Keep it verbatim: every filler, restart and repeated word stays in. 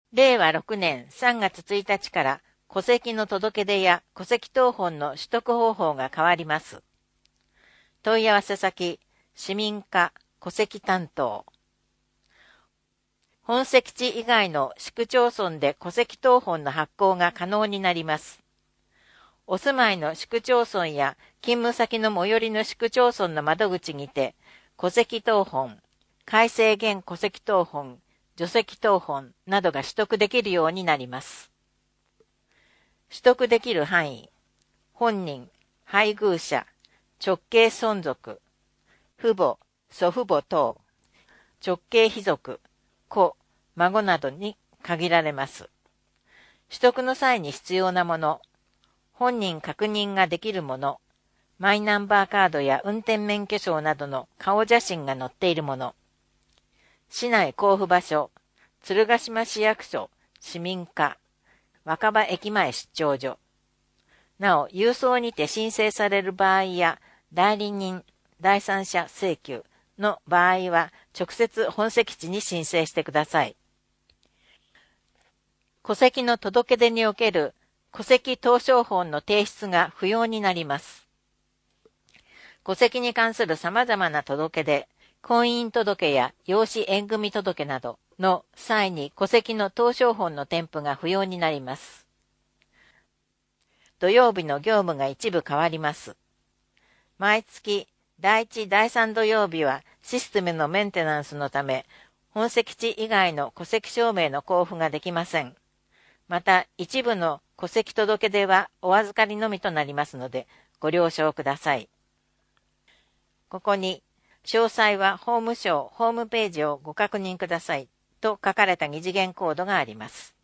れいわろくねんさんがつついたちから戸籍の届け出や戸籍謄本の取得方法が変わります。問い合わせ先、市民課戸籍担当。本籍地以外の市区町村で戸籍謄本の発行が可能になります。お住まいの市区町村や勤務先の最寄りの市区町村の窓口にて、戸籍謄本、改正現戸籍謄本、除籍謄本などが取得できるようになります。取得できる範囲、本人、配偶者、直系孫族、父母、祖父母等、直系卑族、子、孫などに限られます。取得の際に必要なもの、本人確認ができるもの、マイナンバーカードや運転免許証などの顔写真が載っているもの、市内交付場所、鶴ヶ島市役所、市民課、若葉駅前出張所。なお、郵送にて申請される場合や、代理人、第三者請求の場合は、直接本籍地に申請してください。戸籍の届け出における戸籍謄商本の提出が不要になります。戸籍に関する様々な届け出、婚姻届や養子縁組届などの際に戸籍の謄商本の添付が不要になります。土曜日の業務が一部変わります。毎月だいいち、だいさん土曜日はシステムのメンテナンスのため、本籍地以外の戸籍証明の交付ができません。また、一部の戸籍届出はお預かりのみとなりますので、ご了承ください。ここに、詳細は法務省ホームページをご確認くださいと書かれた二次元コードがあります。